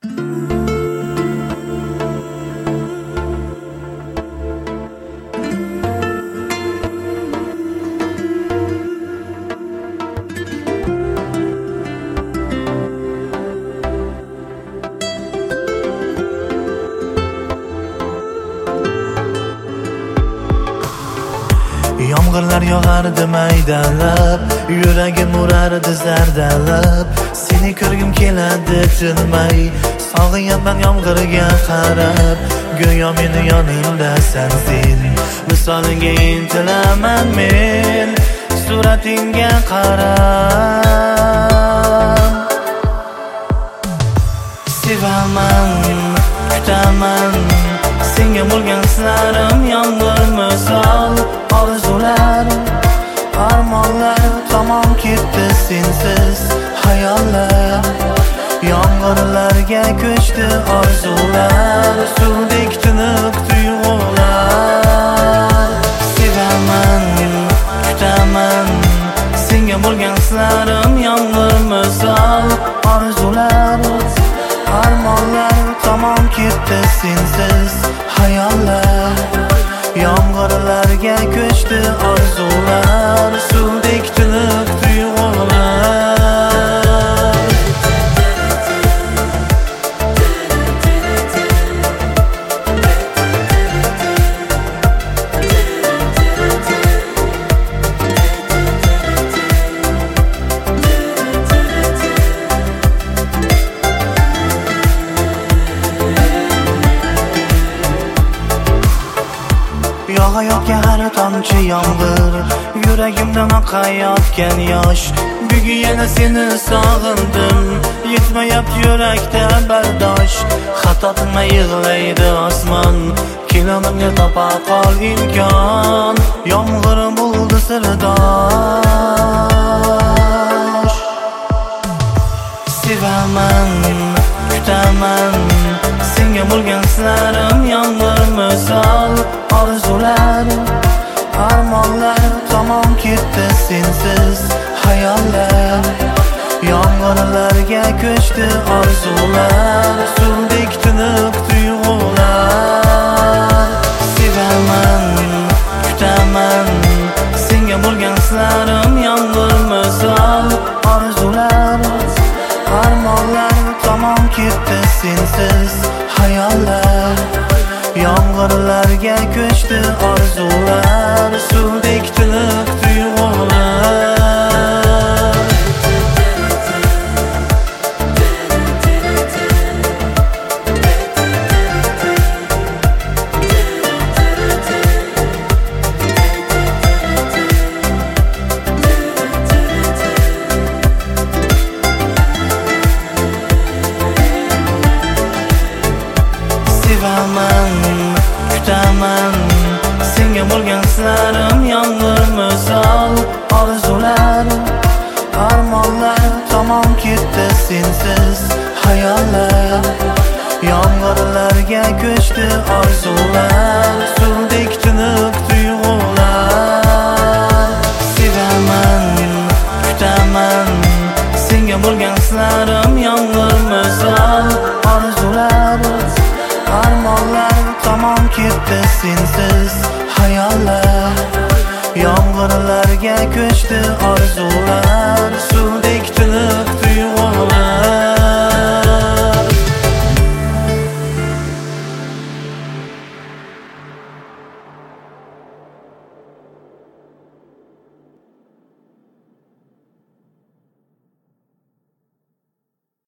Yomg'irlar yog'ardi maydalab, yuragim urardi zardalab. Seni ko'rgim keladi tinmay, sog'inyaman yomg'irga qarab. Go'yo meni yonimdasan sen, misolinga intilaman men, suratingga qarab. Sevaman, kutaman, senga bo'lgan hislarim yomg'ir misol. Orzular, armonlar tamom ketdi sensiz hayollar. Yomg'irlarga ko'chdi orzular, suvdek tiniq tuyg'ular. Sevaman, kutaman, senga bo'lgan hislarim yomg'ir misol. Orzular, armonlar tamom ketdi sensiz hayollar. Yomg'irlarga ko'chdi orzular, suvdek tiniq tuyg'ular. Yog'ayotgan har tomchi yomg'ir, yuragimdan oqayotgan yosh. Bugun yana seni sog'indim, yetmayapti yurakda bardosh. Xato qilmay yig'laydi osmon, kelonimga topa qol imkon. Yomg'ir bo'ldi sirdosh. Sevaman, kutaman, senga bo'lgan hislarim yomg'ir misol. Orzular, armonlar tamom ketdi sensiz hayollar. Yomg'irlarga ko'chdi orzular, suvdek tiniq tuyg'ular. Sevaman, kutaman, senga bo'lgan hislarim yomg'ir misol. Orzular, armonlar tamom ketdi sensiz hayollar. Yomg'irlarga ko'chdi orzular, suvdek tiniq tuyg'ular. Sevaman, kutaman, senga bo'lgan hislarim yomg'ir misol. Orzular, armonlar tamom ketdi sensiz hayollar. Yomg'irlarga ko'chdi orzular, suvdek tiniq tuyg'ular. Sevaman, kutaman, senga bo'lgan hislarim yomg'ir misol.